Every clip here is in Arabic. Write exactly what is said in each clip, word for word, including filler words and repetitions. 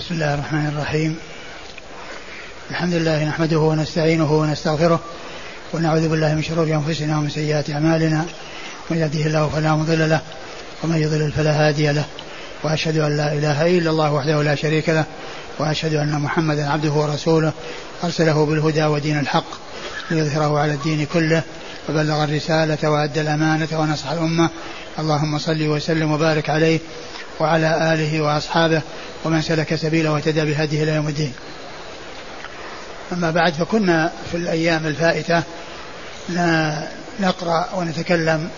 بسم الله الرحمن الرحيم. الحمد لله نحمده ونستعينه ونستغفره ونعوذ بالله من شرور أنفسنا ومن سيئات أعمالنا، من يهده الله فلا مضل له ومن يضلل فلا هادي له، وأشهد أن لا إله إلا الله وحده لا شريك له، وأشهد أن محمدا عبده ورسوله أرسله بالهدى ودين الحق ليظهره على الدين كله، وبلغ الرسالة وأدى الأمانة ونصح الأمة. اللهم صل وسلم وبارك عليه وعلى آله وأصحابه ومن سلك سبيله واهتدى بهديه إلى يوم الدين. أما بعد، فكنا في الأيام الفائتة نقرأ ونتكلم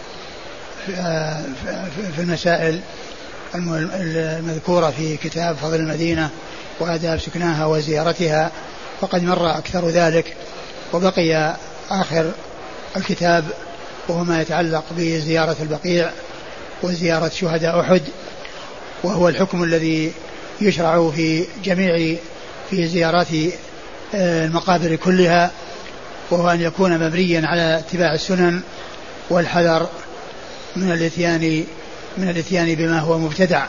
في المسائل المذكورة في كتاب فضل المدينة وآداب سكناها وزيارتها، فقد مر أكثر ذلك، وبقي آخر الكتاب وهو ما يتعلق بزيارة البقيع وزيارة شهداء أحد، وهو الحكم الذي يشرع في جميع في زيارات المقابر كلها، وهو أن يكون مبنيا على اتباع السنن والحذر من الاتيان من الاتيان بما هو مبتدع.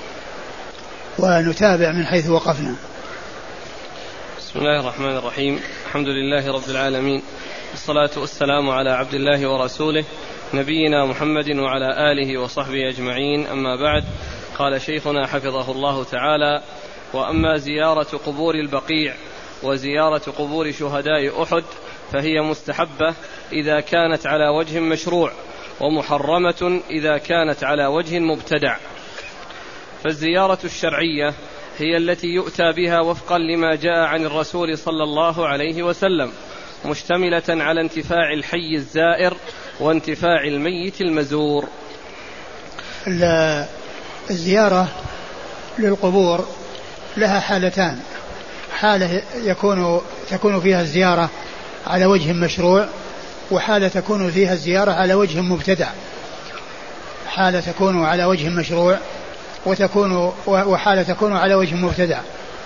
ونتابع من حيث وقفنا. بسم الله الرحمن الرحيم. الحمد لله رب العالمين، والصلاة والسلام على عبد الله ورسوله نبينا محمد وعلى آله وصحبه أجمعين. أما بعد، قال شيخنا حفظه الله تعالى: وأما زيارة قبور البقيع وزيارة قبور شهداء أحد فهي مستحبة إذا كانت على وجه مشروع، ومحرمة إذا كانت على وجه مبتدع. فالزيارة الشرعية هي التي يؤتى بها وفقا لما جاء عن الرسول صلى الله عليه وسلم، مشتملة على انتفاع الحي الزائر وانتفاع الميت المزور. الزيارة للقبور لها حالتان: حالة يكون تكون فيها الزيارة على وجه مشروع، وحالة تكون فيها الزيارة على وجه مبتدع. حالة تكون على وجه مشروع وتكون وحالة تكون على وجه مبتدع.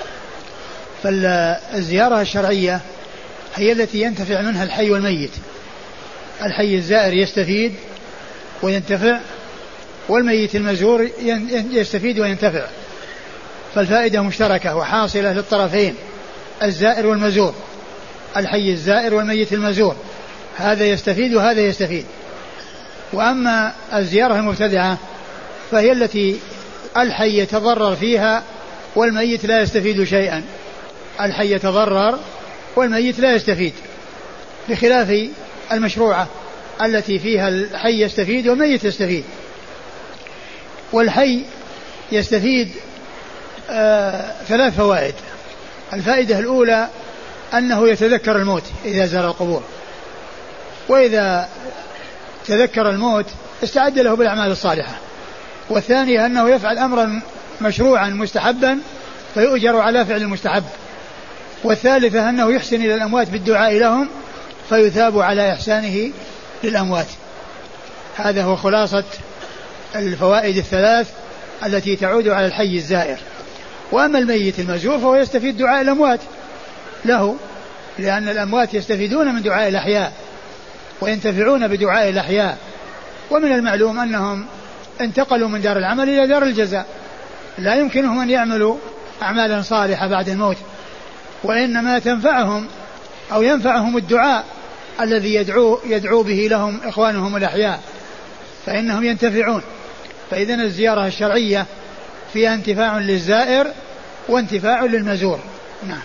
فالزيارة الشرعية هي التي ينتفع منها الحي والميت. الحي الزائر يستفيد وينتفع، والميت المزور يستفيد وينتفع، فالفائدة مشتركة وحاصلة للطرفين، الزائر والمزور، الحي الزائر والميت المزور، هذا يستفيد وهذا يستفيد. وأما الزيارة المبتدعة فهي التي الحي يتضرر فيها والميت لا يستفيد شيئا. الحي يتضرر والميت لا يستفيد، بخلاف المشروعة التي فيها الحي يستفيد والميت يستفيد. والحي يستفيد آه ثلاث فوائد. الفائدة الأولى أنه يتذكر الموت إذا زار القبور، وإذا تذكر الموت استعد له بالأعمال الصالحة. والثانية أنه يفعل أمرا مشروعا مستحبا فيؤجر على فعل المستحب. والثالثة أنه يحسن إلى الأموات بالدعاء لهم فيثاب على إحسانه للأموات. هذا هو خلاصة الفوائد الثلاث التي تعود على الحي الزائر. وأما الميت المزور فهو يستفيد دعاء الأموات له، لأن الأموات يستفيدون من دعاء الأحياء وينتفعون بدعاء الأحياء. ومن المعلوم أنهم انتقلوا من دار العمل إلى دار الجزاء، لا يمكنهم أن يعملوا أعمالا صالحة بعد الموت، وإنما تنفعهم أو ينفعهم الدعاء الذي يدعو, يدعو به لهم إخوانهم الأحياء، فإنهم ينتفعون. فإذن الزيارة الشرعية فيها انتفاع للزائر وانتفاع للمزور. نعم.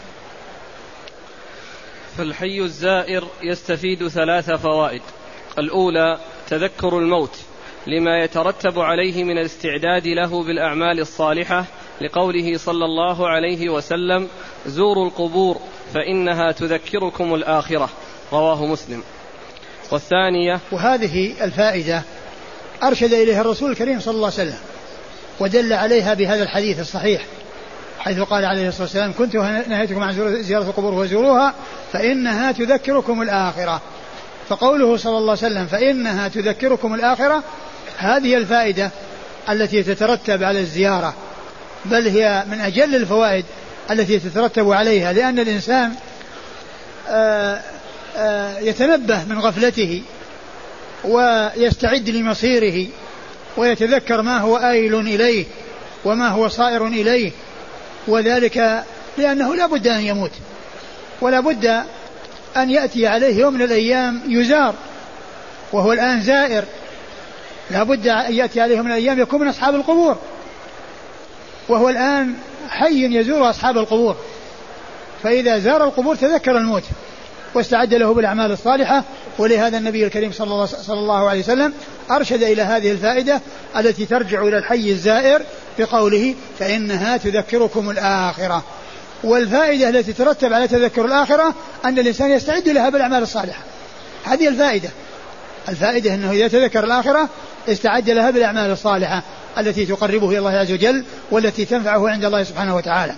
فالحي الزائر يستفيد ثلاث فوائد: الأولى تذكر الموت لما يترتب عليه من الاستعداد له بالأعمال الصالحة، لقوله صلى الله عليه وسلم: زوروا القبور فإنها تذكركم الآخرة، رواه مسلم. والثانية، وهذه الفائدة أرشد إليها الرسول الكريم صلى الله عليه وسلم ودل عليها بهذا الحديث الصحيح، حيث قال عليه الصلاة والسلام: كنت نهيتكم عن زيارة القبور وزوروها فإنها تذكركم الآخرة. فقوله صلى الله عليه وسلم فإنها تذكركم الآخرة، هذه الفائدة التي تترتب على الزيارة، بل هي من أجل الفوائد التي تترتب عليها، لأن الإنسان آآ آآ يتنبه من غفلته ويستعد لمصيره ويتذكر ما هو آيل إليه وما هو صائر إليه، وذلك لأنه لا بد أن يموت، ولا بد أن يأتي عليه يوم من الأيام يزار، وهو الآن زائر، لا بد أن يأتي عليه يوم من الأيام يكون من أصحاب القبور، وهو الآن حي يزور أصحاب القبور، فإذا زار القبور تذكر الموت واستعد له بالأعمال الصالحة. ولهذا النبي الكريم صلى الله عليه وسلم أرشد إلى هذه الفائدة التي ترجع إلى الحي الزائر بقوله فإنها تذكركم الآخرة. والفائدة التي ترتب على تذكر الآخرة أن الإنسان يستعد لها بالأعمال الصالحة. هذه الفائدة الفائدة أنه إذا تذكر الآخرة استعد لها بالأعمال الصالحة التي تقربه إلى الله عز وجل والتي تنفعه عند الله سبحانه وتعالى.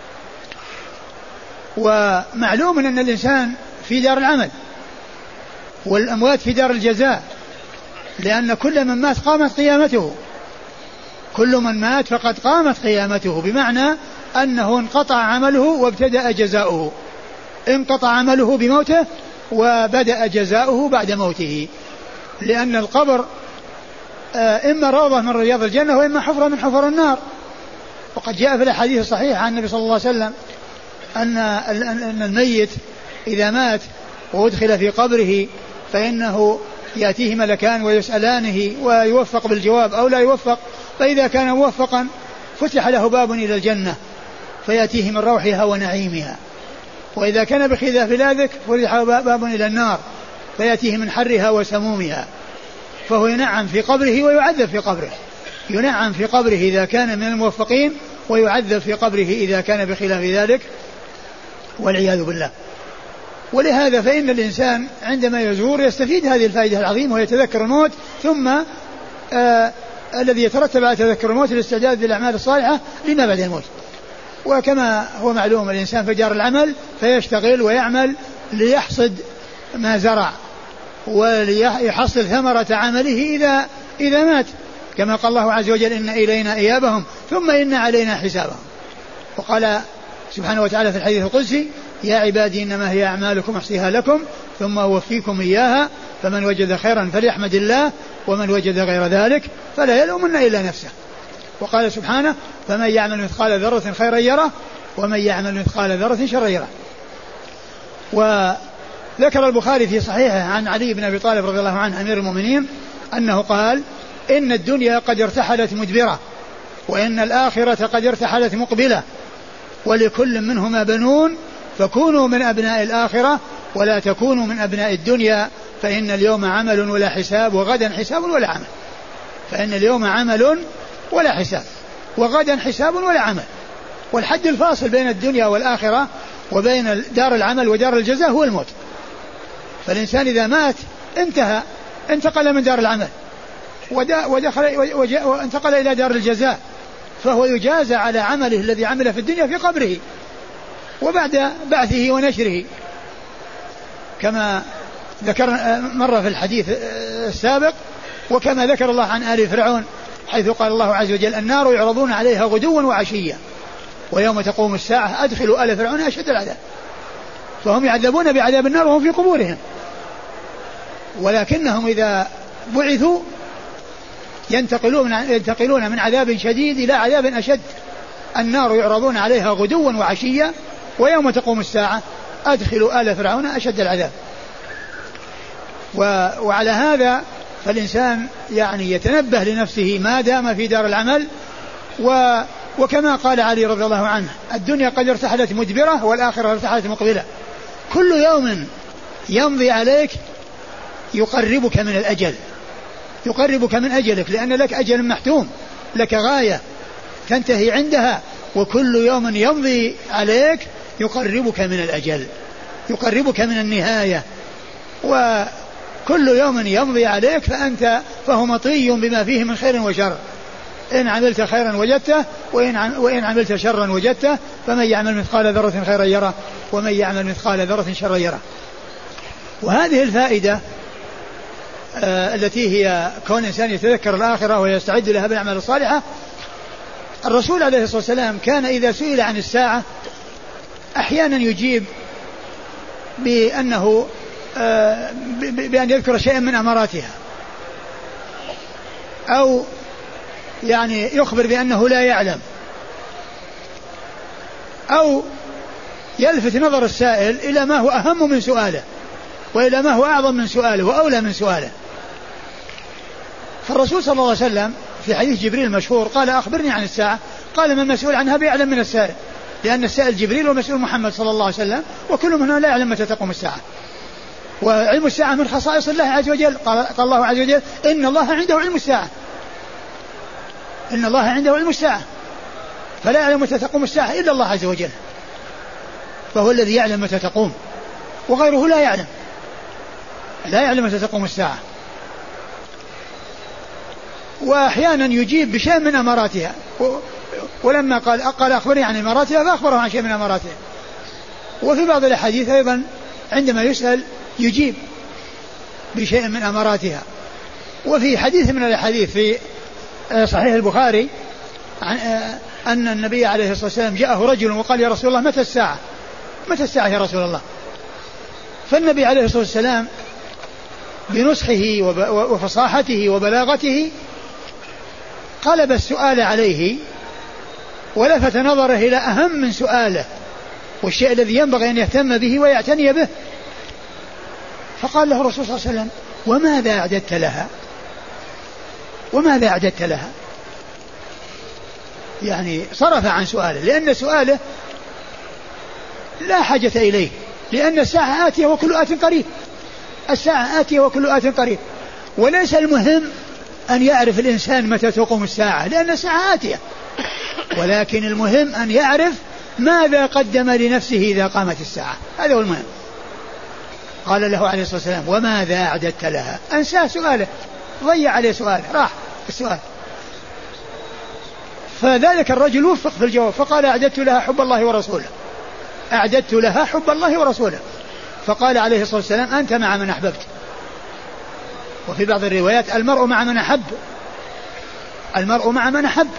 ومعلوم أن الإنسان في دار العمل والأموات في دار الجزاء، لأن كل من مات قامت قيامته، كل من مات فقد قامت قيامته، بمعنى أنه انقطع عمله وابتدأ جزاؤه، انقطع عمله بموته وبدأ جزاؤه بعد موته، لأن القبر إما روضة من رياض الجنة وإما حفرة من حفر النار. وقد جاء في الحديث الصحيح عن النبي صلى الله عليه وسلم أن الميت إذا مات وأدخل في قبره فإنه يأتيه ملكان ويسألانه ويوفق بالجواب أو لا يوفق، فإذا كان موفقا فتح له باب إلى الجنة فيأتيه من روحها ونعيمها، وإذا كان بخلاف ذلك فتح باب إلى النار فيأتيه من حرها وسمومها، فهو ينعم في قبره ويعذب في قبره، ينعم في قبره إذا كان من الموفقين ويعذب في قبره إذا كان بخلاف ذلك والعياذ بالله. ولهذا فإن الإنسان عندما يزور يستفيد هذه الفائدة العظيمة ويتذكر الموت، ثم آه الذي يترتب على تذكر الموت الاستعداد للأعمال الصالحة لما بعد الموت. وكما هو معلوم الإنسان في دار العمل فيشتغل ويعمل ليحصد ما زرع وليحصل ثمرة عمله إذا إذا مات، كما قال الله عز وجل إن إلينا إيابهم ثم إن علينا حسابهم. وقال سبحانه وتعالى في الحديث القدسي يا عبادي إنما هي أعمالكم أحصيها لكم ثم أوفيكم إياها فمن وجد خيرا فليحمد الله ومن وجد غير ذلك فلا يلومن إلا نفسه. وقال سبحانه فمن يعمل مثقال ذرة خيرا يره ومن يعمل مثقال ذرة شرا يره. وذكر البخاري في صحيحه عن علي بن أبي طالب رضي الله عنه أمير المؤمنين أنه قال إن الدنيا قد ارتحلت مدبرة وإن الآخرة قد ارتحلت مقبلة ولكل منهما بنون فكونوا من أبناء الآخرة ولا تكونوا من أبناء الدنيا فإن اليوم عمل ولا حساب وغدا حساب ولا عمل. فإن اليوم عمل ولا حساب وغدا حساب ولا عمل. والحد الفاصل بين الدنيا والآخرة وبين دار العمل ودار الجزاء هو الموت. فالإنسان إذا مات انتهى، انتقل من دار العمل ودخل وانتقل إلى دار الجزاء، فهو يجازى على عمله الذي عمله في الدنيا في قبره وبعد بعثه ونشره، كما ذكر مرة في الحديث السابق. وكما ذكر الله عن آل فرعون حيث قال الله عز وجل النار يعرضون عليها غدوا وعشيا ويوم تقوم الساعة أدخلوا آل فرعون أشد العذاب. فهم يعذبون بعذاب النار وهم في قبورهم، ولكنهم إذا بعثوا ينتقلون ينتقلون من عذاب شديد إلى عذاب أشد. النار يعرضون عليها غدوا وعشيا ويوم تقوم الساعة أدخلوا آل فرعون أشد العذاب. وعلى هذا فالإنسان يعني يتنبه لنفسه ما دام في دار العمل. و وكما قال علي رضي الله عنه الدنيا قد ارتحلت مدبرة والآخرة ارتحلت مقبلة. كل يوم يمضي عليك يقربك من الأجل، يقربك من أجلك، لأن لك أجل محتوم، لك غاية تنتهي عندها، وكل يوم يمضي عليك يقربك من الأجل، يقربك من النهاية. وكل يوم يمضي عليك فأنت فهو مطي بما فيه من خير وشر، إن عملت خيرا وجدته وإن, وإن عملت شرا وجدته. فمن يعمل مثقال ذرة خيرا يره ومن يعمل مثقال ذرة شرا يره. وهذه الفائدة آه التي هي كون الإنسان يتذكر الآخرة ويستعد لها بالأعمال الصالحة. الرسول عليه الصلاة والسلام كان إذا سئل عن الساعة أحيانا يجيب بأنه آه بأن يذكر شيئا من أماراتها، أو يعني يخبر بأنه لا يعلم. أو يلفت نظر السائل إلى ما هو أهم من سؤاله وإلى ما هو أعظم من سؤاله وأولى من سؤاله. فالرسول صلى الله عليه وسلم في حديث جبريل المشهور قال أخبرني عن الساعة، قال من المسؤول عنها بأعلم من السائل، لأن السائل جبريل والمسؤول محمد صلى الله عليه وسلم، وكل منهم لا يعلم متى تقوم الساعة. وعلم الساعة من خصائص الله عز وجل، قال الله عز وجل إن الله عنده علم الساعة، إن الله عنده علم الساعة، فلا يعلم متى تقوم الساعة إلا الله عز وجل، فهو الذي يعلم متى تقوم، وغيره لا يعلم لا يعلم متى تقوم الساعة. وأحيانا يجيب بشيء من أماراتها، ولما قال قال أخبرني عن أماراتها فأخبره عن شيء من أماراتها. وفي بعض الأحاديث أيضا عندما يسأل يجيب بشيء من أماراتها. وفي حديث من الحديث في صحيح البخاري أن النبي عليه الصلاة والسلام جاءه رجل وقال يا رسول الله متى الساعة متى الساعة يا رسول الله؟ فالنبي عليه الصلاة والسلام بنصحه وفصاحته وبلاغته قلب السؤال عليه ولفت نظره إلى أهم من سؤاله والشيء الذي ينبغي أن يهتم به ويعتني به. فقال له الرسول صلى الله عليه وسلم وماذا أعددت لها وماذا أعددت لها يعني صرف عن سؤاله، لأن سؤاله لا حاجة إليه، لأن الساعة آتية وكل آت قريب، الساعة آتية وكل آت قريب. وليس المهم أن يعرف الإنسان متى تقوم الساعة، لأن الساعة آتية، ولكن المهم أن يعرف ماذا قدم لنفسه إذا قامت الساعة، هذا هو المهم. قال له عليه الصلاة والسلام وماذا أعددت لها؟ أنساه سؤاله، ضيع عليه سؤاله، راح السؤال. فذلك الرجل وفق في الجواب فقال أعددت لها حب الله ورسوله، أعددت لها حب الله ورسوله. فقال عليه الصلاة والسلام أنت مع من أحببت. وفي بعض الروايات المرء مع من أحب، المرء مع من أحب.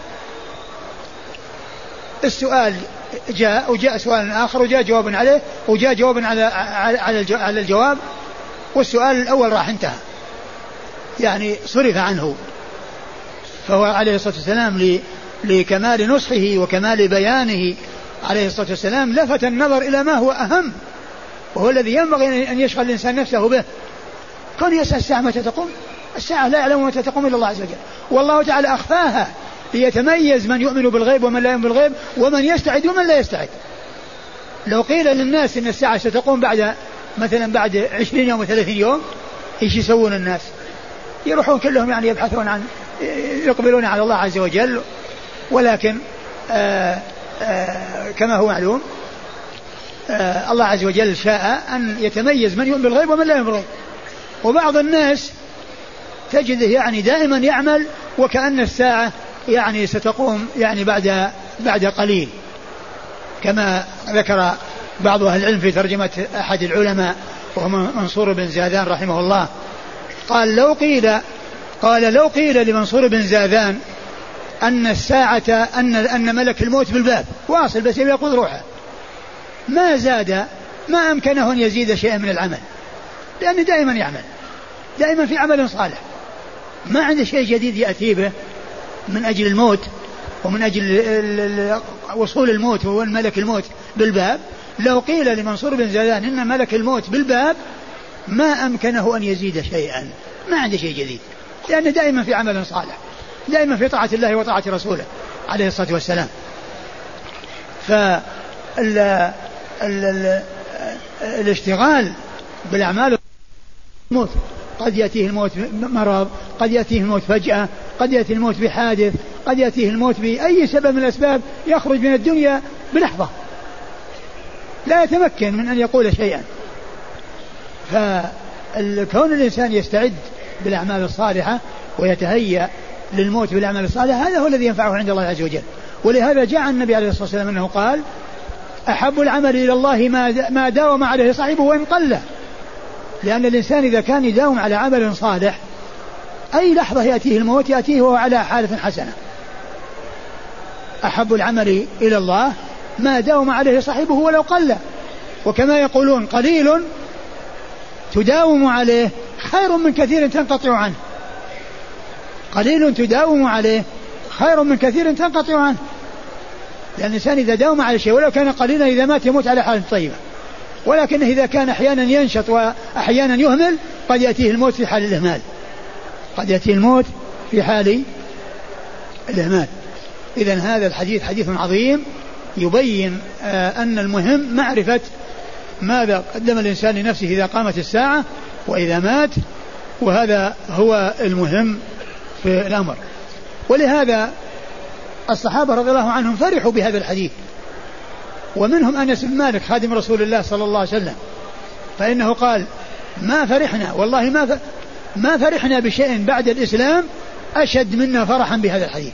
السؤال جاء وجاء سؤال آخر وجاء جواب عليه وجاء جواب على على الجواب، والسؤال الأول راح انتهى، يعني صرف عنه. فهو عليه الصلاة والسلام لكمال نصحه وكمال بيانه عليه الصلاة والسلام لفت النظر إلى ما هو أهم، وهو الذي ينبغي أن يشغل الإنسان نفسه به. كون يسأل الساعة متى تقوم، الساعة لا يعلم متى تقوم إلا الله عز وجل، والله تعالى أخفاها ليتميز من يؤمن بالغيب ومن لا يؤمن بالغيب، ومن يستعد ومن لا يستعد. لو قيل للناس إن الساعة ستقوم بعد مثلا بعد عشرين يوم وثلاثين يوم، إيش يسوون الناس؟ يروحون كلهم يعني يبحثون عن يقبلون على الله عز وجل. ولكن آآ آآ كما هو معلوم الله عز وجل شاء أن يتميز من يؤمن بالغيب ومن لا يؤمن بالغيب. وبعض الناس تجده يعني دائما يعمل وكأن الساعة يعني ستقوم يعني بعد بعد قليل، كما ذكر بعض أهل العلم في ترجمة أحد العلماء وهو منصور بن زاذان رحمه الله، قال لو قيل قال لو قيل لمنصور بن زاذان أن الساعة أن أن ملك الموت بالباب واصل بس يأخذ روحه، ما زاد ما أمكنه أن يزيد شيئا من العمل، لأنه دائما يعمل، دائما في عمل صالح، ما عنده شيء جديد يأتي به من أجل الموت ومن أجل وصول الموت وهو ملك الموت بالباب. لو قيل لمنصور بن زاذان إن ملك الموت بالباب ما أمكنه أن يزيد شيئا، ما عنده شيء جديد، لأنه دائما في عمل صالح، دائما في طاعة الله وطاعة رسوله عليه الصلاة والسلام. فالاشتغال بالأعمال الموت، قد يأتيه الموت مرض، قد يأتيه الموت فجأة، قد يأتيه الموت بحادث، قد يأتيه الموت بأي سبب من الأسباب، يخرج من الدنيا بلحظة لا يتمكن من أن يقول شيئا. فكون الإنسان يستعد بالأعمال الصالحة ويتهيأ للموت بالأعمال الصالحة هذا هو الذي ينفعه عند الله عز وجل. ولهذا جاء النبي عليه الصلاة والسلام أنه قال أحب العمل إلى الله ما داوم عليه صاحبه وإن قل، لأن الإنسان إذا كان يداوم على عمل صالح أي لحظة يأتيه الموت يأتيه وهو على حالة حسنة. أحب العمل إلى الله ما داوم عليه صاحبه ولو قل، وكما يقولون قليل تداوم عليه خير من كثير تنقطع عنه، قليل تداوم عليه خير من كثير تنقطع عنه. لأن الإنسان إذا داوم على شيء ولو كان قليلا إذا مات يموت على حالة طيبة، ولكن إذا كان أحيانا ينشط وأحيانا يهمل قد يأتيه الموت في حال الإهمال، قد يأتيه الموت في حال الإهمال. إذن هذا الحديث حديث عظيم يبين أن المهم معرفة ماذا قدم الإنسان لنفسه إذا قامت الساعة وإذا مات، وهذا هو المهم في الأمر. ولهذا الصحابة رضي الله عنهم فرحوا بهذا الحديث، ومنهم أنس بن مالك خادم رسول الله صلى الله عليه وسلم، فإنه قال ما فرحنا والله ما ما فرحنا بشيء بعد الإسلام أشد منا فرحا بهذا الحديث،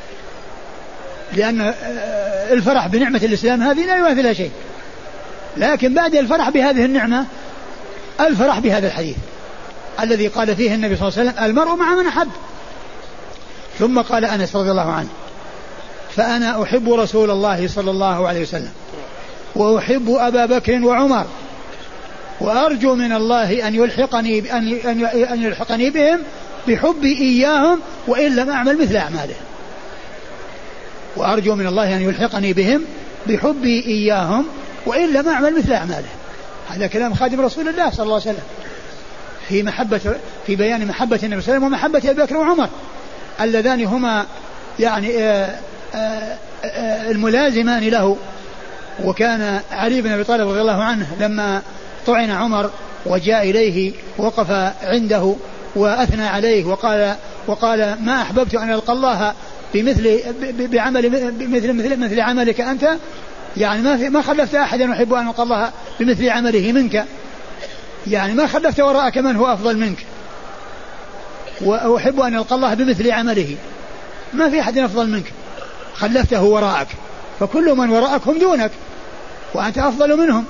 لأن الفرح بنعمة الإسلام هذه لا يماثلها شيء، لكن بعد الفرح بهذه النعمة الفرح بهذا الحديث الذي قال فيه النبي صلى الله عليه وسلم المرء مع من أحب. ثم قال أنس رضي الله عنه فأنا أحب رسول الله صلى الله عليه وسلم وأحب أبا بكر وعمر وأرجو من الله أن يلحقني أن يلحقني بهم بحبي إياهم وإن لم أعمل مثل أعمالهم. وأرجو من الله أن يلحقني بهم بحبي إياهم وإن لم أعمل مثل أعمالهم. هذا كلام خادم رسول الله صلى الله عليه وسلم في محبة في بيان محبة النبي صلى الله عليه وسلم ومحبة أبي بكر وعمر اللذان هما يعني آآ آآ آآ الملازمان له. وكان علي بن أبي طالب رضي الله عنه لما طعن عمر وجاء إليه وقف عنده وأثنى عليه وقال وقال ما أحببت أن ألقى الله بمثل بعمل بمثل مثل مثل عملك أنت، يعني ما في ما خلفت أحدا أحب أن ألقى الله بمثل عمله منك، يعني ما خلفت وراءك من هو أفضل منك، وأحب أن ألقى الله بمثل عمله، ما في أحد أفضل منك خلفته وراءك، فكل من وراءك هم دونك وأنت أفضل منهم.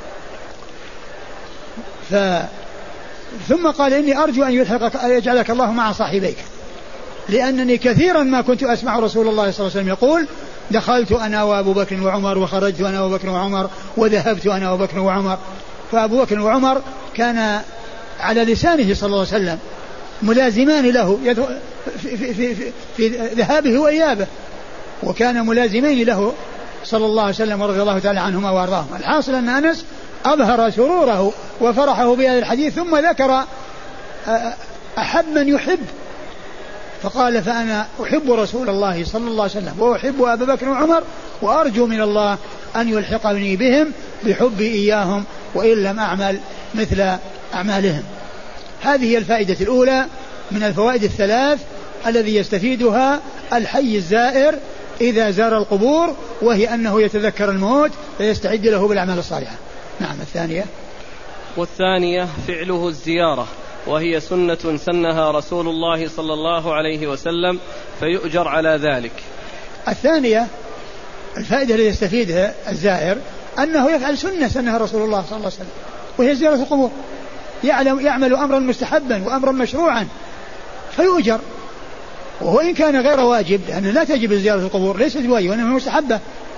ف ثم قال إني أرجو أن يلحقك أن يجعلك الله مع صاحبيك، لأنني كثيرا ما كنت أسمع رسول الله صلى الله عليه وسلم يقول دخلت أنا وأبو بكر وعمر وخرجت أنا وأبو بكر وعمر وذهبت أنا وأبو بكر وعمر. فأبو بكر وعمر كان على لسانه صلى الله عليه وسلم ملازمان له في, في, في, في, في ذهابه وإيابه، وكان ملازمين له صلى الله عليه وسلم ورضي الله تعالى عنهما وارضاهما. الحاصل أن أنس أظهر سروره وفرحه بهذا الحديث ثم ذكر أحب من يحب، فقال فأنا أحب رسول الله صلى الله عليه وسلم وأحب أبا بكر وعمر وأرجو من الله أن يلحقني بهم بحبي إياهم وإن لم أعمل مثل أعمالهم. هذه هي الفائدة الأولى من الفوائد الثلاث الذي يستفيدها الحي الزائر إذا زار القبور، وهي أنه يتذكر الموت فيستعد له بالأعمال الصالحة. نعم. الثانية والثانية فعله الزيارة، وهي سنة سنها رسول الله صلى الله عليه وسلم فيؤجر على ذلك. الثانية الفائدة التي يستفيدها الزائر أنه يفعل سنة سنها رسول الله صلى الله عليه وسلم، وهي زيارة القبور، يعلم يعمل أمرا مستحبا وأمرا مشروعا فيؤجر، وهو إن كان غير واجب، لأن لا تجب زيارة القبور، ليست بواجبة وإنما مستحبة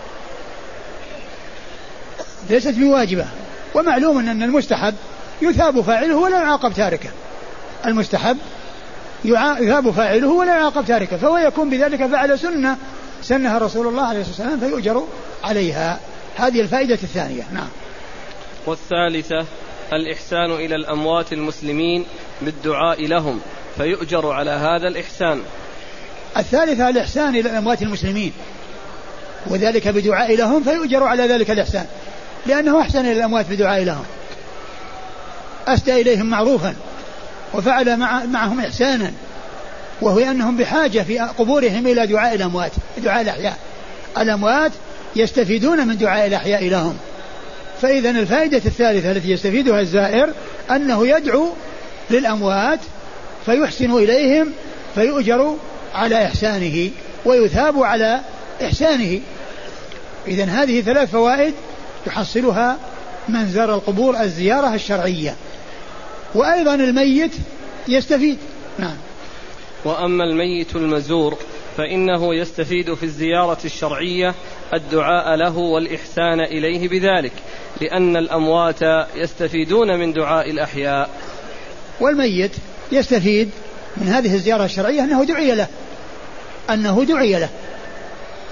ليست بواجبة. ومعلوم أن المستحب يثاب فاعله ولا يعاقب تاركه، المستحب يثاب فاعله ولا يعاقب تاركه، فهو يكون بذلك فعل سنة سنها رسول الله عليه الصلاة والسلام فيؤجر عليها. هذه الفائدة الثانية. نعم. والثالثة الإحسان إلى الأموات المسلمين بالدعاء لهم فيؤجر على هذا الإحسان. الثالثة الإحسان إلى الأموات المسلمين وذلك بدعاء لهم فيؤجر على ذلك الإحسان، لأنه أحسن إلى الأموات بدعاء لهم، أسدى إليهم معروفا وفعل مع معهم إحسانا، وهو أنهم بحاجة في قبورهم إلى دعاء الأموات دعاء الأحياء. الأموات يستفيدون من دعاء الأحياء لهم. فإذا الفائدة الثالثة التي يستفيدها الزائر أنه يدعو للأموات فيحسن إليهم فيؤجر على إحسانه ويثاب على إحسانه. إذن هذه ثلاث فوائد يحصلها من زار القبور: الزيارة الشرعية، وأيضا الميت يستفيد. نعم. وأما الميت المزور فإنه يستفيد في الزيارة الشرعية الدعاء له والإحسان إليه بذلك، لأن الأموات يستفيدون من دعاء الأحياء. والميت يستفيد من هذه الزيارة الشرعية أنه دعي له أنه دعي له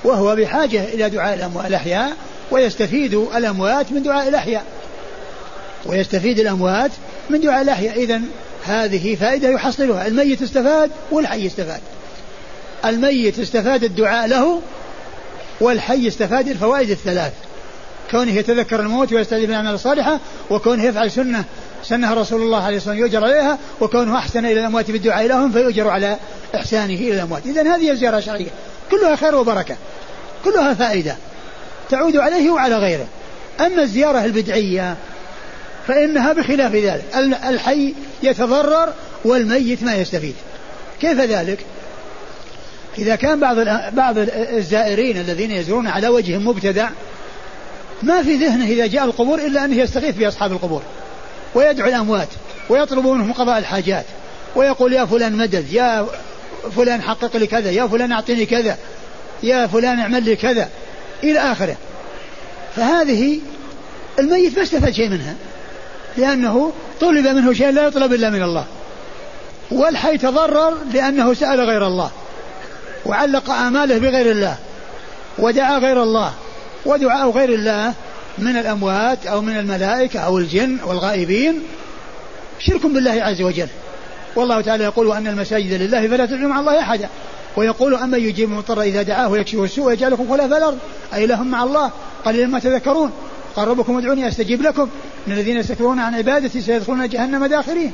وهو بحاجة إلى دعاء الأحياء، ويستفيد الأموات من دعاء الأحياء ويستفيد الأموات من دعاء الأحياء. إذن هذه فائدة يحصلها، الميت استفاد والحي استفاد. الميت استفاد الدعاء له، والحي استفاد الفوائد الثلاث، كونه يتذكر الموت ويستعيذ بالأعمال الصالحة، وكونه يفعل سنة سنها رسول الله عليه الصلاة والسلام يؤجر عليها، وكونه أحسن إلى الأموات بالدعاء لهم فيؤجر على إحسانه إلى الأموات. إذن هذه الزيارة الشرعية كلها خير وبركة، كلها فائدة تعود عليه وعلى غيره. أما الزيارة البدعية فإنها بخلاف ذلك، الحي يتضرر والميت ما يستفيد. كيف ذلك؟ إذا كان بعض بعض الزائرين الذين يزورون على وجه مبتدع ما في ذهنه إذا جاء القبور إلا أنه يستغيث بأصحاب القبور ويدعو الأموات ويطلب منهم قضاء الحاجات، ويقول يا فلان مدد، يا فلان حقق لي كذا، يا فلان أعطيني كذا، يا فلان اعمل لي كذا إلى آخره. فهذه الميت ما استفاد شيء منها، لأنه طلب منه شيء لا يطلب إلا من الله، والحي تضرر لأنه سأل غير الله وعلق آماله بغير الله ودعا غير الله، ودعاء غير الله من الأموات أو من الملائكة أو الجن والغائبين شرك بالله عز وجل. والله تعالى يقول وأن المساجد لله فلا تدعوا مع الله أحدا، ويقول أما يجيب المضطر إذا دعاه ويكشف السوء ويجعلكم خلفاء الأرض أإله مع الله قليلا ما تذكرون قال ربكم ادعوني أستجيب لكم إن الذين يستكبرون عن عبادتي سيدخلون جهنم داخرين.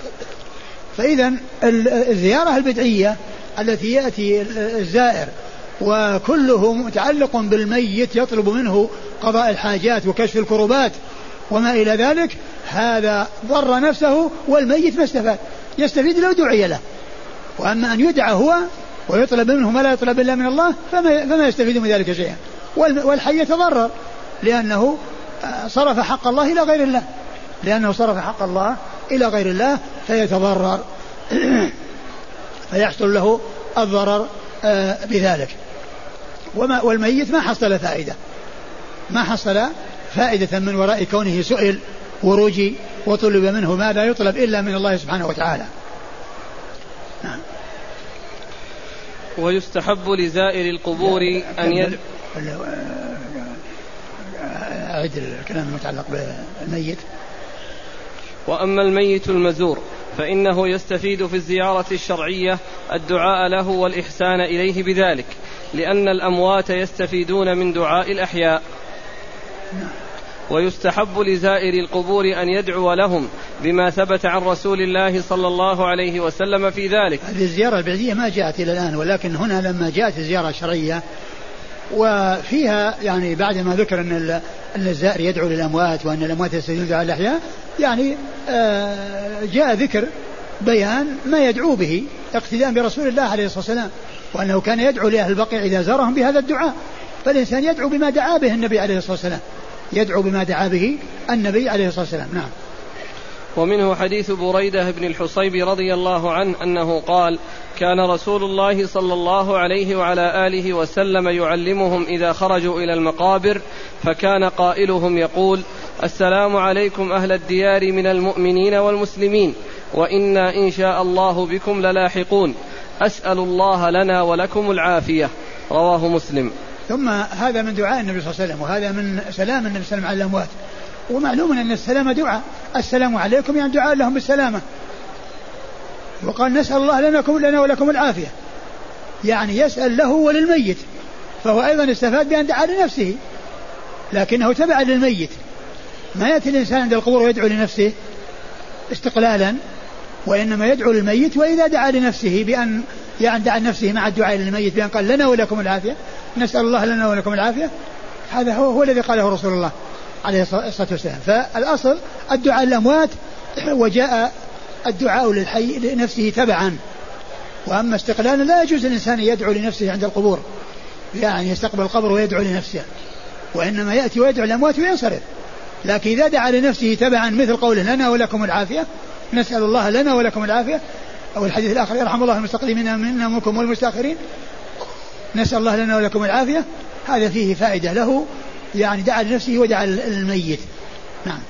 فإذا الزيارة البدعية التي يأتي الزائر وكله متعلق بالميت يطلب منه قضاء الحاجات وكشف الكربات وما إلى ذلك، هذا ضر نفسه والميت ما استفاد، يستفيد لو دعي له. وأما أن يدعى هو ويطلب منه ما لا يطلب إلا من الله فما, فما يستفيد من ذلك شيئا، والحي يتضرر لأنه صرف حق الله إلى غير الله لأنه صرف حق الله إلى غير الله فيتضرر فيحصل له الضرر بذلك. وما والميت ما حصل فائدة ما حصل فائدة من وراء كونه سئل ورجي وطلب منه ما لا يطلب إلا من الله سبحانه وتعالى. نعم. ويستحب لزائر القبور أن يدعو. أعد الكلام المتعلق بالميت. وأما الميت المزور فإنه يستفيد في الزيارة الشرعية الدعاء له والإحسان إليه بذلك، لأن الأموات يستفيدون من دعاء الأحياء. ويستحب لزائر القبور أن يدعو لهم بما ثبت عن رسول الله صلى الله عليه وسلم في ذلك. هذه الزيارة البعدية ما جاءت إلى الآن، ولكن هنا لما جاءت الزيارة الشرعية وفيها يعني بعد ما ذكر أن الزائر يدعو للأموات وأن الأموات يستفيدون دعاء الأحياء، يعني جاء ذكر بيان ما يدعو به اقتداء برسول الله عليه الصلاة والسلام، وأنه كان يدعو لأهل البقيع إذا زارهم بهذا الدعاء، فالإنسان يدعو بما دعا به النبي عليه الصلاة والسلام يدعو بما دعا به النبي عليه الصلاة والسلام. نعم. ومنه حديث بريدة بن الحصيب رضي الله عنه أنه قال كان رسول الله صلى الله عليه وعلى آله وسلم يعلمهم إذا خرجوا إلى المقابر، فكان قائلهم يقول السلام عليكم أهل الديار من المؤمنين والمسلمين وإنا إن شاء الله بكم للاحقون أسأل الله لنا ولكم العافية. رواه مسلم. ثم هذا من دعاء النبي صلى الله عليه وسلم، وهذا من سلام النبي صلى الله عليه وسلم على الأموات، ومعلوم أن السلام دعاء، السلام عليكم يعني دعاء لهم بالسلامة، وقال نسأل الله لنا ولكم العافية، يعني يسأل له وللميت، فهو أيضا استفاد بأن دعا لنفسه لكنه تبع للميت. ما يأتي الإنسان عند القبور ويدعو لنفسه استقلالا، وإنما يدعو للميت، وإذا دعا لنفسه بأن يعني دعا لنفسه مع الدعاء للميت بأن قال لنا ولكم العافية، نسأل الله لنا ولكم العافية، هذا هو, هو الذي قاله رسول الله عليه الصلاة والسلام. فالأصل الدعاء للأموات، وجاء الدعاء للحي لنفسه تبعا. وأما استقلالا لا يجوز الإنسان يدعو لنفسه عند القبور، يعني يستقبل القبر ويدعو لنفسه، وإنما يأتي ويدعو للأموات وينصرف. لكن إذا دعا لنفسه تبعا مثل قوله لنا ولكم العافية، نسأل الله لنا ولكم العافية، أو الحديث الآخر يرحم الله المستقدمين منا منكم والمستأخرين، نسأل الله لنا ولكم العافية، هذا فيه فائدة له، يعني دعا لنفسه ودعا للميت. نعم.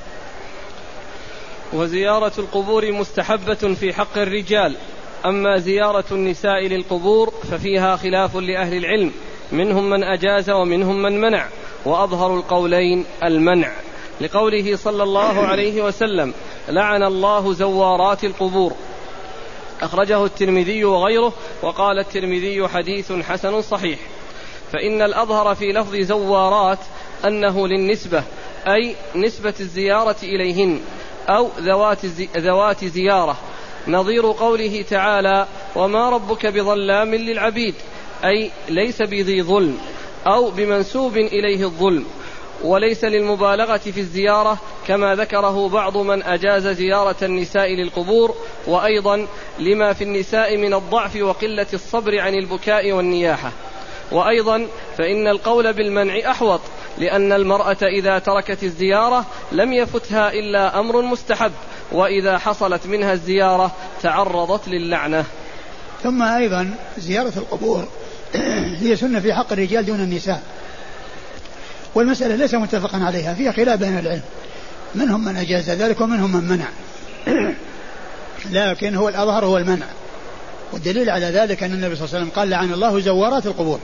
وزيارة القبور مستحبة في حق الرجال، أما زيارة النساء للقبور ففيها خلاف لأهل العلم، منهم من أجاز ومنهم من منع، وأظهر القولين المنع، لقوله صلى الله عليه وسلم: لعن الله زوارات القبور. أخرجه الترمذي وغيره، وقال الترمذي: حديث حسن صحيح. فإن الأظهر في لفظ زوارات أنه للنسبة، أي نسبة الزيارة إليهن، أو ذوات, زي ذوات زيارة، نظير قوله تعالى: وما ربك بظلام للعبيد، أي ليس بذي ظلم، أو بمنسوب إليه الظلم، وليس للمبالغة في الزيارة، كما ذكره بعض من أجاز زيارة النساء للقبور، وأيضا لما في النساء من الضعف وقلة الصبر عن البكاء والنياحة. وأيضا فإن القول بالمنع أحوط، لأن المرأة إذا تركت الزيارة لم يفتها إلا أمر مستحب، وإذا حصلت منها الزيارة تعرضت للعنة. ثم أيضا زيارة القبور هي سنة في حق الرجال دون النساء، والمسألة ليس متفقا عليها، فيها خلاف بين العلم، منهم من أجاز ذلك ومنهم من منع لكن هو الأظهر هو المنع، والدليل على ذلك أن النبي صلى الله عليه وسلم قال: لعن الله زوارات القبور.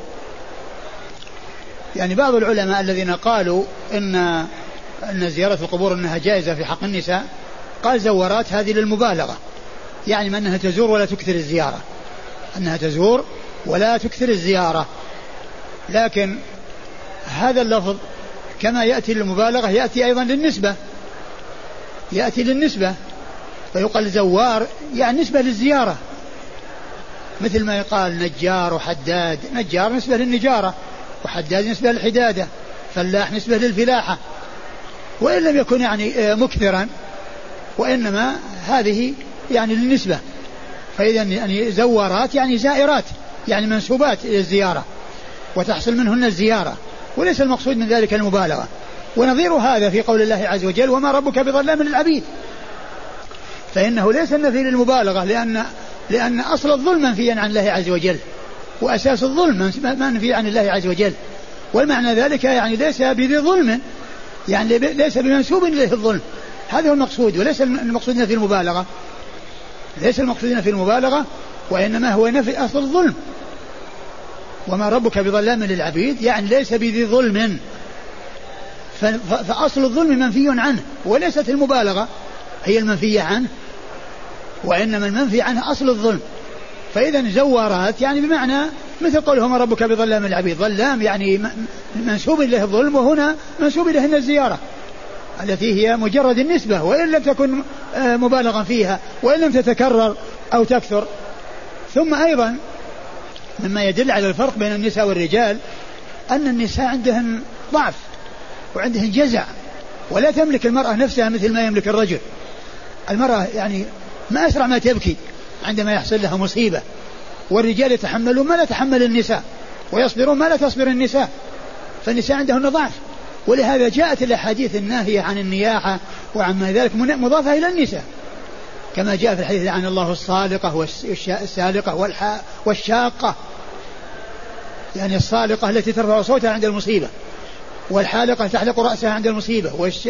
يعني بعض العلماء الذين قالوا إن أن زيارة القبور أنها جائزة في حق النساء، قال زوارات هذه للمبالغة، يعني من أنها تزور ولا تكثر الزيارة، أنها تزور ولا تكثر الزيارة. لكن هذا اللفظ كما يأتي للمبالغة يأتي أيضا للنسبة، يأتي للنسبة، فيقال زوار يعني نسبة للزيارة، مثل ما يقال نجار وحداد. نجار نسبة للنجارة، وحداد نسبة للحدادة، فلاح نسبة للفلاحة، وإن لم يكن يعني مكثرا، وإنما هذه يعني للنسبة. فإذا يعني زوارات يعني زائرات، يعني منسوبات إلى الزيارة وتحصل منهن الزيارة، وليس المقصود من ذلك المبالغة. ونظير هذا في قول الله عز وجل: وما ربك بظلام للعبيد، فإنه ليس النفي للمبالغة، لأن لأن أصل الظلم منفي عن الله عز وجل، وأساس الظلم منفي عن الله عز وجل، والمعنى ذلك يعني ليس بذي ظلم، يعني ليس بمنسوب إليه الظلم، هذا هو المقصود، وليس المقصود نفي المبالغة، ليس المقصود نفي المبالغة، وإنما هو نفي أصل الظلم. وما ربك بظلام للعبيد يعني ليس بذي ظلم، فأصل الظلم منفي عنه، وليست المبالغة هي المنفية عنه، وإنما المنفي عنه أصل الظلم. فإذا زوارات يعني بمعنى مثل قوله: ما ربك بظلام للعبيد، ظلام يعني منسوب إليه الظلم، وهنا منسوب إليه الزيارة التي هي مجرد النسبة، وإن لم تكن مبالغا فيها، وإن لم تتكرر أو تكثر. ثم أيضا مما يدل على الفرق بين النساء والرجال أن النساء عندهن ضعف وعندهن جزع، ولا تملك المرأة نفسها مثل ما يملك الرجل. المرأة يعني ما أسرع ما تبكي عندما يحصل لها مصيبة، والرجال يتحملون ما لا تحمل النساء، ويصبرون ما لا تصبر النساء، فالنساء عندهن ضعف. ولهذا جاءت الأحاديث الناهية عن النياحة وعما ذلك مضافة إلى النساء، كما جاء في الحديث: عن الله الصالقة والسالقة والشاقة، يعني الصالقة التي ترفع صوتها عند المصيبة، والحالقة تحلق رأسها عند المصيبة،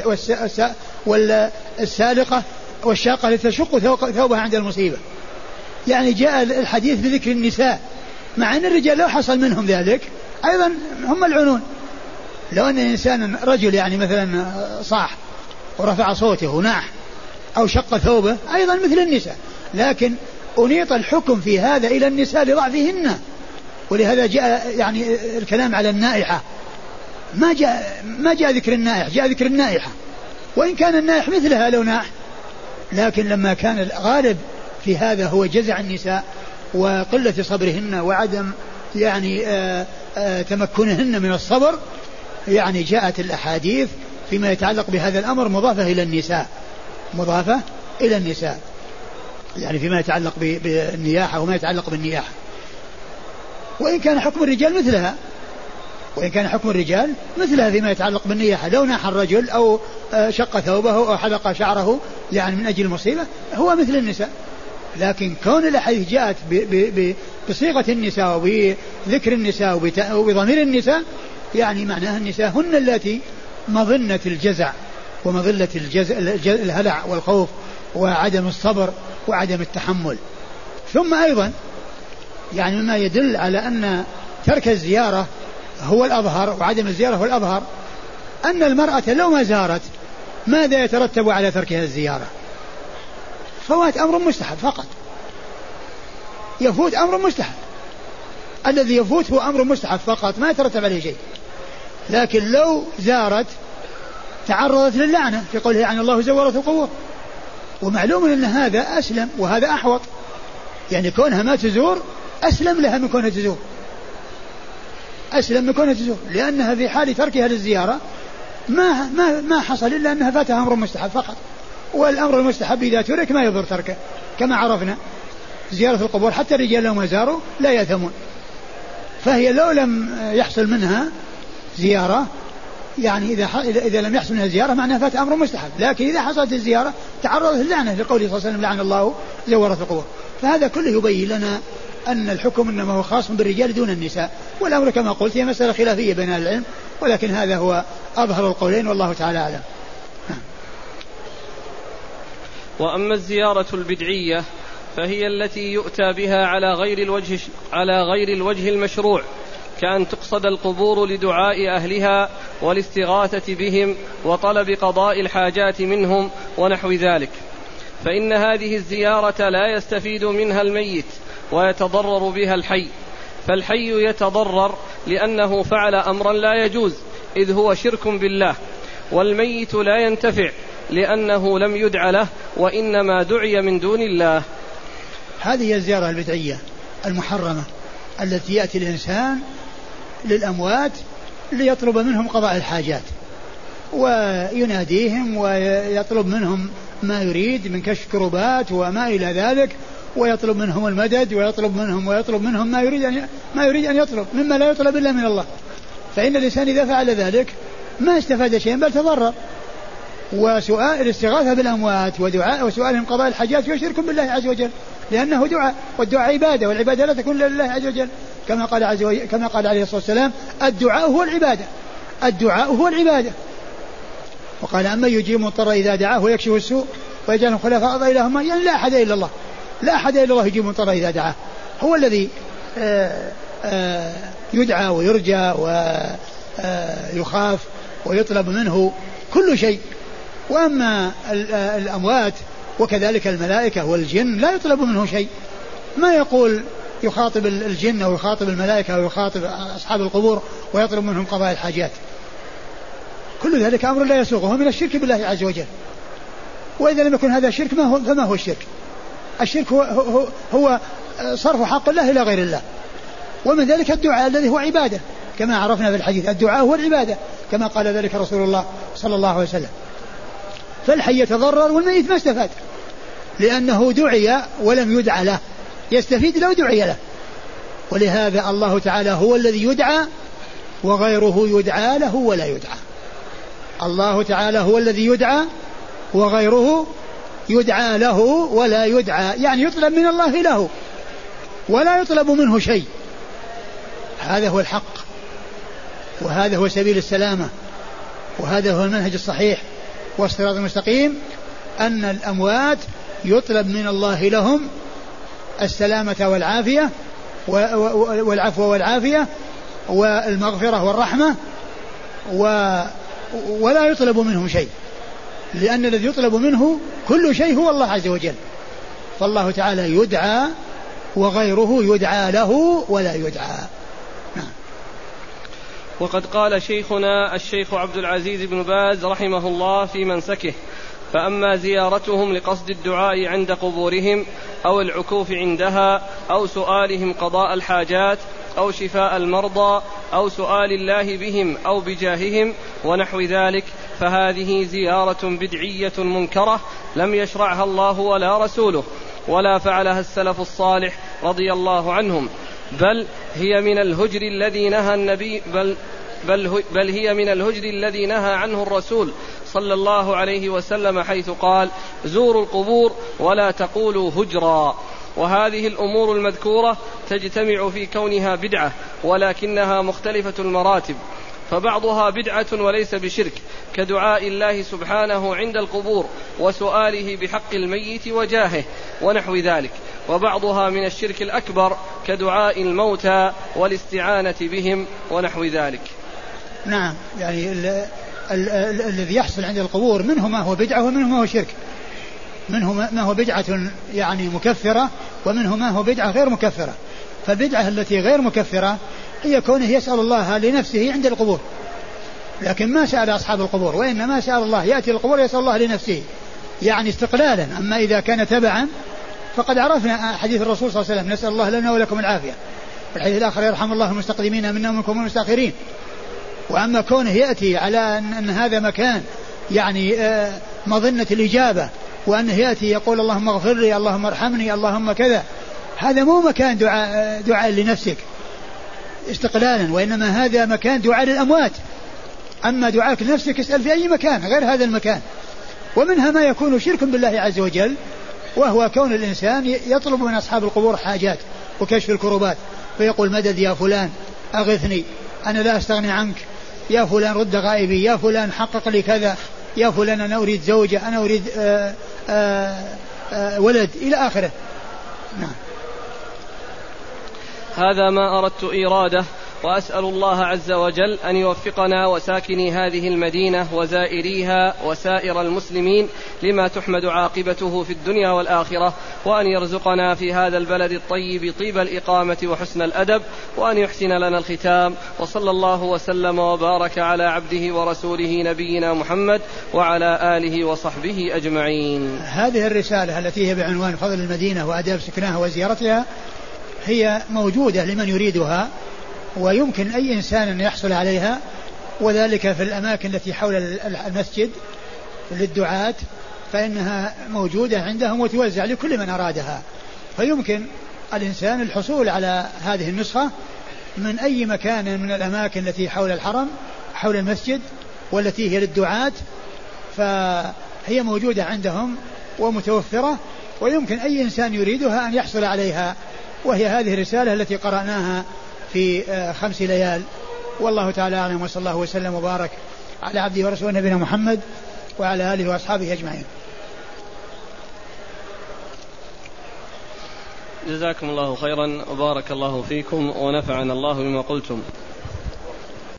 والسالقة والشاقة التي تشق ثوبها عند المصيبة. يعني جاء الحديث بذكر النساء، مع أن الرجال لو حصل منهم ذلك أيضا هم العنون. لو أن إنسان رجل يعني مثلا صاح ورفع صوته وناح أو شق ثوبه أيضا مثل النساء، لكن أنيط الحكم في هذا إلى النساء لضعفهن. ولهذا جاء يعني الكلام على النائحة، ما جاء ما جاء ذكر النائح، جاء ذكر النائحة، وإن كان النائح مثلها لو ناح، لكن لما كان الغالب في هذا هو جزع النساء وقلة صبرهن وعدم يعني آآ آآ تمكنهن من الصبر، يعني جاءت الأحاديث فيما يتعلق بهذا الأمر مضافة إلى النساء، مضافة إلى النساء، يعني فيما يتعلق بالنياحة وما يتعلق بالنياحة. وإن كان حكم الرجال مثلها، وإن كان حكم الرجال مثلها فيما يتعلق بالنياحة، لو ناح الرجل أو شق ثوبه أو حلق شعره يعني من أجل المصيبة هو مثل النساء. لكن كون الأحاديث جاءت بصيغة النساء وبذكر النساء وبضمير النساء، يعني معناها النساء هن التي مظنة الجزع ومظلة الهلع والخوف وعدم الصبر وعدم التحمل. ثم أيضا يعني مما يدل على أن ترك الزيارة هو الأظهر وعدم الزيارة هو الأظهر أن المرأة لو ما زارت ماذا يترتب على تركها الزيارة؟ فوات أمر مستحب فقط، يفوت أمر مستحب، الذي يفوت هو أمر مستحب فقط ما يترتب عليه شيء. لكن لو زارت تعرضت للعنة في قوله عن الله زورت القبور، ومعلوم أن هذا أسلم وهذا أحوط، يعني كونها ما تزور أسلم لها من كونها تزور، أسلم من كونها تزور، لأنها في حال تركها للزيارة ما ما ما حصل إلا أنها فاتها أمر مستحب فقط، والأمر المستحب إذا ترك ما يضر تركه، كما عرفنا زيارة القبور حتى الرجال لو ما زاروا لا يأثمون. فهي لو لم يحصل منها زيارة يعني إذا إذا لم يحصل منها زيارة معناها فات أمر مستحب، لكن إذا حصلت الزيارة تعرضت للعنة لقوله صلى الله عليه وسلم لعن الله زورت القبور. فهذا كله يبين لنا أن الحكم إنما هو خاص بالرجال دون النساء، والأمر كما قلت هي مسألة خلافية بين أهل العلم، ولكن هذا هو أظهر القولين والله تعالى أعلم. وأما الزيارة البدعية فهي التي يؤتى بها على غير الوجه على غير الوجه المشروع، كأن تقصد القبور لدعاء أهلها والاستغاثة بهم وطلب قضاء الحاجات منهم ونحو ذلك، فإن هذه الزيارة لا يستفيد منها الميت ويتضرر بها الحي، فالحي يتضرر لأنه فعل أمرا لا يجوز إذ هو شرك بالله، والميت لا ينتفع لأنه لم يدع له وإنما دعي من دون الله. هذه الزيارة البدعية المحرمة التي يأتي الإنسان للأموات ليطلب منهم قضاء الحاجات ويناديهم ويطلب منهم ما يريد من كشف كربات وما إلى ذلك، ويطلب منهم المدد ويطلب منهم ويطلب منهم ما يريد أن ما يريد أن يطلب مما لا يطلب إلا من الله. فإن الإنسان إذا فعل ذلك ما استفاد شيئا بل تضرر. وسؤال الاستغاثة بالأموات ودعاء وسؤالهم قضاء الحاجات يشرك بالله عز وجل، لأنه دعاء، والدعاء عبادة، والعبادة لا تكون لله عز وجل، كما قال عز وجل كما قال عليه الصلاة والسلام الدعاء هو العبادة، الدعاء هو العبادة. وقال أما يجيب مضطر إذا دعاه ويكشف السوء ويجعلهم خلفاء إلهما، يعني لا أحد إلا الله، لا أحد إلا الله يجيب مضطر إذا دعاه، هو الذي آآ آآ يدعى ويرجى ويخاف ويطلب منه كل شيء. وأما الأموات وكذلك الملائكة والجن لا يطلب منه شيء، ما يقول يخاطب الجن أو يخاطب الملائكة أو يخاطب أصحاب القبور ويطلب منهم قضاء الحاجات، كل ذلك أمر لا يسوغه من الشرك بالله عز وجل. وإذا لم يكن هذا شرك ما هو فما هو الشرك؟ الشرك هو, هو, هو صرف حق الله إلى غير الله، ومن ذلك الدعاء الذي هو عبادة كما عرفنا في الحديث، الدعاء هو العبادة كما قال ذلك رسول الله صلى الله عليه وسلم. فالحي يتضرر والميت ما استفاد، لأنه دعي ولم يدعى له، يستفيد لو دعي له. ولهذا الله تعالى هو الذي يدعى وغيره يدعى له ولا يدعى. الله تعالى هو الذي يدعى وغيره يدعى له ولا يدعى، يعني يطلب من الله له ولا يطلب منه شيء. هذا هو الحق، وهذا هو سبيل السلامة، وهذا هو المنهج الصحيح والصراط المستقيم، أن الأموات يطلب من الله لهم السلامة والعافية والعفو والعافية والمغفرة والرحمة، ولا يطلب منه شيء، لأن الذي يطلب منه كل شيء هو الله عز وجل. فالله تعالى يدعى وغيره يدعى له ولا يدعى. نعم. وقد قال شيخنا الشيخ عبد العزيز بن باز رحمه الله في منسكه: فأما زيارتهم لقصد الدعاء عند قبورهم أو العكوف عندها أو سؤالهم قضاء الحاجات أو شفاء المرضى أو سؤال الله بهم أو بجاههم ونحو ذلك، فهذه زيارة بدعية منكرة لم يشرعها الله ولا رسوله ولا فعلها السلف الصالح رضي الله عنهم، بل هي من الهجر الذي نهى النبي بل بل, بل هي من الهجر الذي نهى عنه الرسول صلى الله عليه وسلم، حيث قال: زوروا القبور ولا تقولوا هجرا. وهذه الأمور المذكورة تجتمع في كونها بدعة، ولكنها مختلفة المراتب، فبعضها بدعة وليس بشرك، كدعاء الله سبحانه عند القبور وسؤاله بحق الميت وجاهه ونحو ذلك، وبعضها من الشرك الأكبر كدعاء الموتى والاستعانة بهم ونحو ذلك. نعم، يعني الذي يحصل عند القبور منه ما هو بدعة ومنه ما هو شرك، منه ما هو بدعة يعني مكفرة ومنه ما هو بدعة غير مكفرة. فالبدعة التي غير مكفرة هي كونه يسأل الله لنفسه عند القبور، لكن ما سأل أصحاب القبور، وإنما سأل الله، يأتي القبور يسأل الله لنفسه يعني استقلالا. أما إذا كان تبعا فقد عرفنا حديث الرسول صلى الله عليه وسلم: نسأل الله لنا ولكم العافية. الحديث الآخر: يرحم الله المستقدمين منا ومنكم والمستأخرين. وأما كونه يأتي على أن هذا مكان يعني مظنة الإجابة، وأنه يأتي يقول اللهم اغفر لي، اللهم ارحمني، اللهم كذا، هذا مو مكان دعاء, دعاء لنفسك استقلالا، وإنما هذا مكان دعاء للأموات. أما دعاءك لنفسك اسأل في أي مكان غير هذا المكان. ومنها ما يكون شرك بالله عز وجل، وهو كون الإنسان يطلب من أصحاب القبور حاجات وكشف الكروبات، فيقول: مدد يا فلان، أغثني، أنا لا أستغني عنك، يا فلان رد غائبي، يا فلان حقق لي كذا، يا فلان أنا أريد زوجة، أنا أريد آآ آآ آآ ولد، إلى آخره. نعم. هذا ما أردت إيراده، وأسأل الله عز وجل أن يوفقنا وساكني هذه المدينة وزائريها وسائر المسلمين لما تحمد عاقبته في الدنيا والآخرة، وأن يرزقنا في هذا البلد الطيب طيب الإقامة وحسن الأدب، وأن يحسن لنا الختام. وصلى الله وسلم وبارك على عبده ورسوله نبينا محمد وعلى آله وصحبه أجمعين. هذه الرسالة التي هي بعنوان فضل المدينة وآداب سكنها وزيارتها هي موجودة لمن يريدها، ويمكن أي إنسان أن يحصل عليها، وذلك في الأماكن التي حول المسجد للدعاة، فإنها موجودة عندهم وتوزع لكل من أرادها. فيمكن الإنسان الحصول على هذه النسخة من أي مكان من الأماكن التي حول الحرم حول المسجد والتي هي للدعاة، فهي موجودة عندهم ومتوفرة، ويمكن أي إنسان يريدها أن يحصل عليها. وهي هذه الرسالة التي قرأناها في خمس ليال. والله تعالى أعلم، وصلى الله وسلم وبارك على عبده ورسوله نبينا محمد وعلى آله وأصحابه أجمعين. جزاكم الله خيرا وبارك الله فيكم ونفعنا الله بما قلتم.